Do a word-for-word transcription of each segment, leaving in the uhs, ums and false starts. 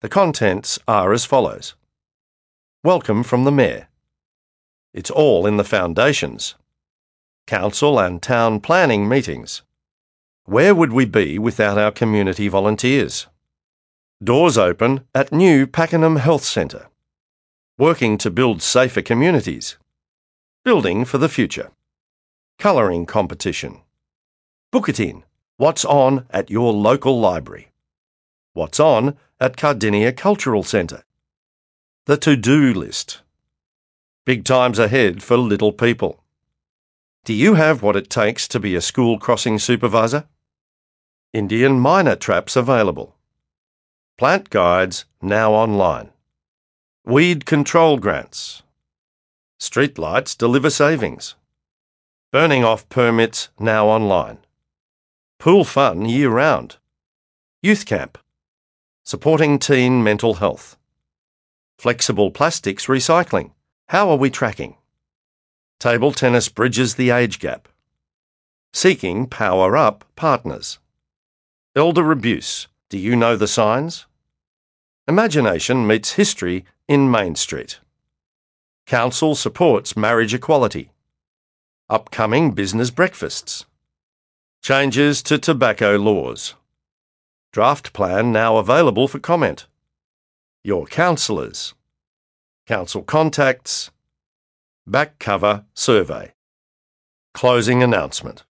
The contents are as follows. Welcome from the Mayor. It's all in the foundations. Council and town planning meetings. Where would we be without our community volunteers? Doors open at new Pakenham Health Centre. Working to build safer communities. Building for the future. Colouring competition. Book it in. What's on at your local library? What's on at Cardinia Cultural Centre? The to-do list. Big times ahead for little people. Do you have what it takes to be a school crossing supervisor? Indian minor traps available. Plant guides now online. Weed control grants. Streetlights deliver savings. Burning off permits now online. Pool fun year-round. Youth camp. Supporting teen mental health. Flexible plastics recycling. How are we tracking? Table tennis bridges the age gap. Seeking power-up partners. Elder abuse. Do you know the signs? Imagination meets history in Main Street. Council supports marriage equality. Upcoming business breakfasts. Changes to tobacco laws. Draft plan now available for comment. Your councillors. Council contacts. Back cover survey. Closing announcement.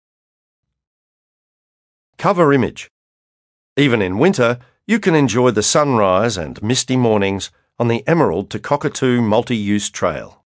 Cover image. Even in winter, you can enjoy the sunrise and misty mornings on the Emerald to Cockatoo multi-use trail.